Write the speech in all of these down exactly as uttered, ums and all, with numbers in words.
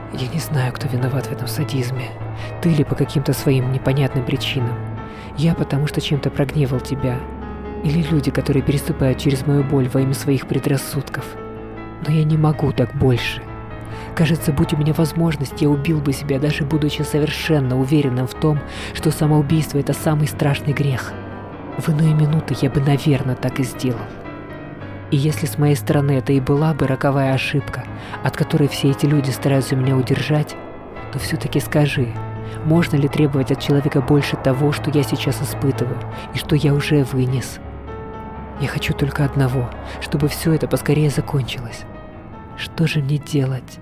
Я не знаю, кто виноват в этом садизме. Ты или по каким-то своим непонятным причинам. Я потому что чем-то прогневал тебя. Или люди, которые переступают через мою боль во имя своих предрассудков. Но я не могу так больше. Кажется, будь у меня возможность, я убил бы себя, даже будучи совершенно уверенным в том, что самоубийство – это самый страшный грех. В иные минуты я бы, наверное, так и сделал. И если с моей стороны это и была бы роковая ошибка, от которой все эти люди стараются меня удержать, то все-таки скажи, можно ли требовать от человека больше того, что я сейчас испытываю, и что я уже вынес? Я хочу только одного, чтобы все это поскорее закончилось. Что же мне делать?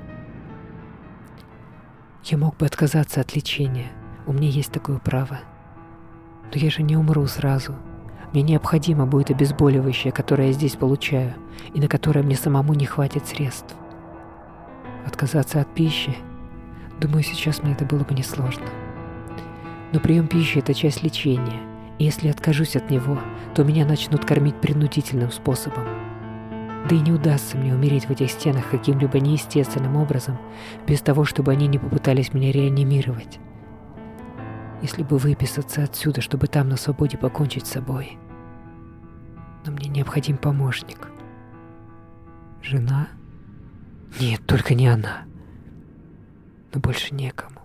Я мог бы отказаться от лечения, у меня есть такое право. Но я же не умру сразу. Мне необходимо будет обезболивающее, которое я здесь получаю, и на которое мне самому не хватит средств. Отказаться от пищи? Думаю, сейчас мне это было бы несложно. Но прием пищи – это часть лечения, и если откажусь от него, то меня начнут кормить принудительным способом. Да и не удастся мне умереть в этих стенах каким-либо неестественным образом, без того, чтобы они не попытались меня реанимировать. Если бы выписаться отсюда, чтобы там на свободе покончить с собой. Но мне необходим помощник. Жена? Нет, только не она. Но больше некому.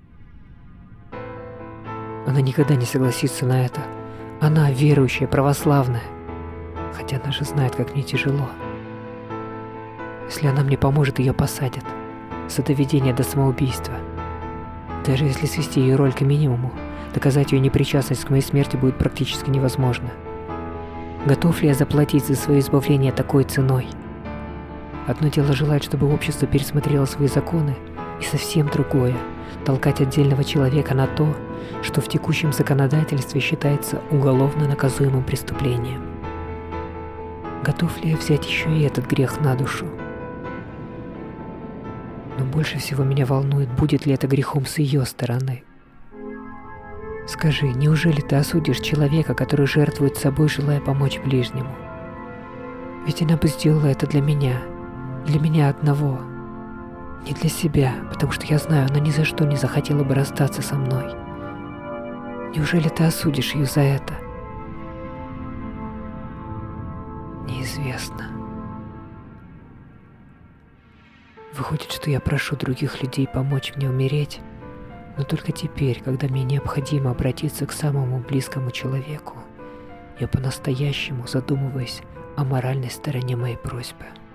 Она никогда не согласится на это. Она верующая, православная. Хотя она же знает, как мне тяжело. Если она мне поможет, ее посадят. За доведение до самоубийства. Даже если свести ее роль к минимуму, доказать ее непричастность к моей смерти будет практически невозможно. Готов ли я заплатить за свое избавление такой ценой? Одно дело желать, чтобы общество пересмотрело свои законы, и совсем другое – толкать отдельного человека на то, что в текущем законодательстве считается уголовно наказуемым преступлением. Готов ли я взять еще и этот грех на душу? Но больше всего меня волнует, будет ли это грехом с ее стороны. Скажи, неужели ты осудишь человека, который жертвует собой, желая помочь ближнему? Ведь она бы сделала это для меня, для меня одного. Не для себя, потому что я знаю, она ни за что не захотела бы расстаться со мной. Неужели ты осудишь ее за это? Неизвестно. Выходит, что я прошу других людей помочь мне умереть, но только теперь, когда мне необходимо обратиться к самому близкому человеку, я по-настоящему задумываюсь о моральной стороне моей просьбы.